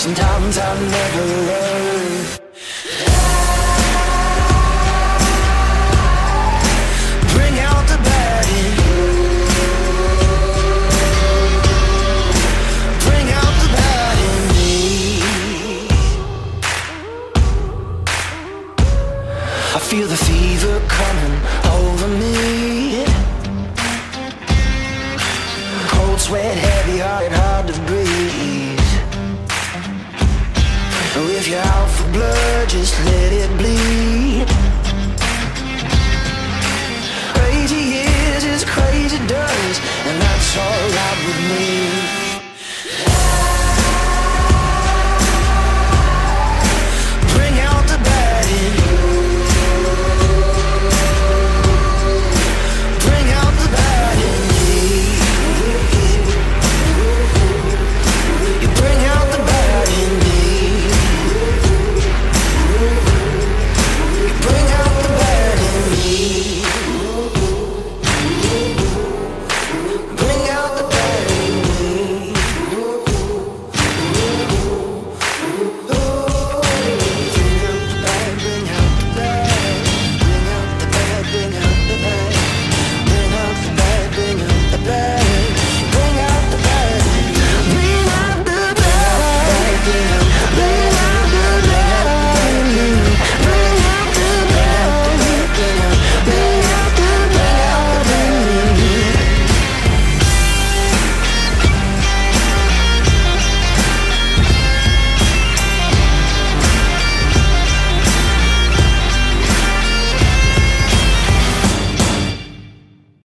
sometimes I'll never learn. Bring out the bad in you. Bring out the bad in me. I feel the fever coming over me. Cold sweat, heavy heart, hard to breathe. If you're out for blood, just let it bleed. Crazy is as crazy does, and that's alright with me.